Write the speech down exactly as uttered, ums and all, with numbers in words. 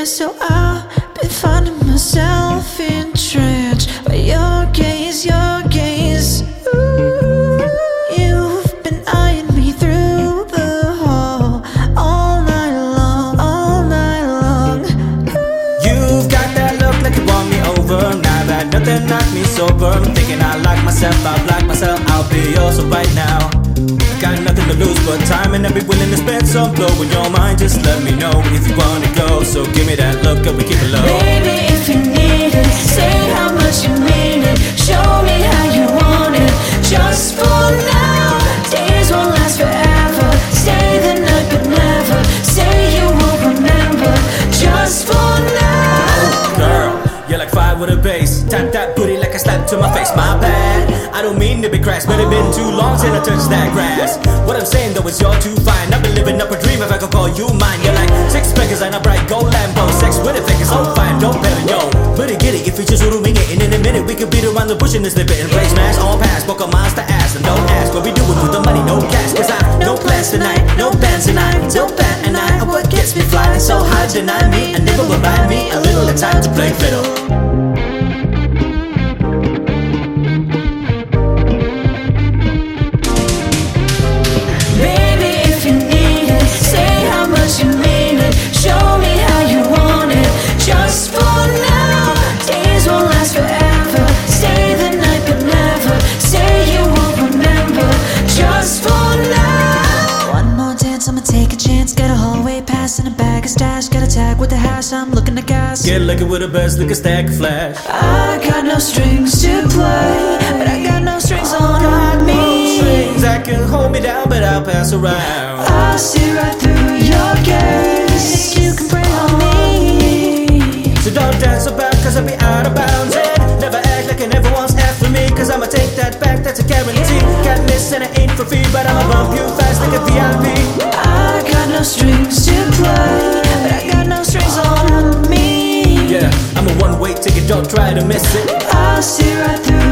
Yeah, so I've been finding myself entranced by your gaze, your gaze. Ooh, you've been eyeing me through the hall all night long, all night long. Ooh. You've got that look like you want me over. Now that nothing knocked me sober, I'm thinking I like myself, I like myself, I'll be yours right now. Got nothing to lose but time, and I'll be willing to spend some blow with your mind. Just let me know if you wanna go. So give me that look and we keep it low. Baby, if you need it, say how much you mean it. Show me how you want it. Just for now, days won't last forever. Stay the night but never say you won't remember. Just for now. Oh, girl, you're like fire with a bass. Tap that booty like a slap to my face. My bad, I don't mean to be crass, but it's been too long since I touched that grass. What I'm saying though is you're too fine. I've been living up a dream if I could call you mine. You're like six figures and a bright gold Lambo. Sex with a figure so fine, don't bet on yo. But it get it if you just rooming it. And in a minute we could beat around the bush and slip it and play smash all pass. Book a monster ass and don't ask what we doing with the money, no cash. Cause I no plans tonight, no bands tonight, no bat and I. What gets me flying so high, deny me and never will buy me a little time to play fiddle. I'ma take a chance, get a hallway pass and a bag of stash. Got a tag with the hash, I'm looking to gas. Get lucky with the best, look a stack of flash. I got no strings to play, but I got no strings on me. Strings that can hold me down, but I'll pass around. I'll see right through your gaze. You can prey on me. So don't dance about, cause I'll be out of bounds. And never act like I never once asked for me, cause I'ma take that back, that's a guarantee. Can't miss and it ain't for free, but I'ma bump you fast like a V I P. I got no strings to play, but I got no strings on me. Yeah, I'm a one-way ticket, don't try to miss it. I'll see right through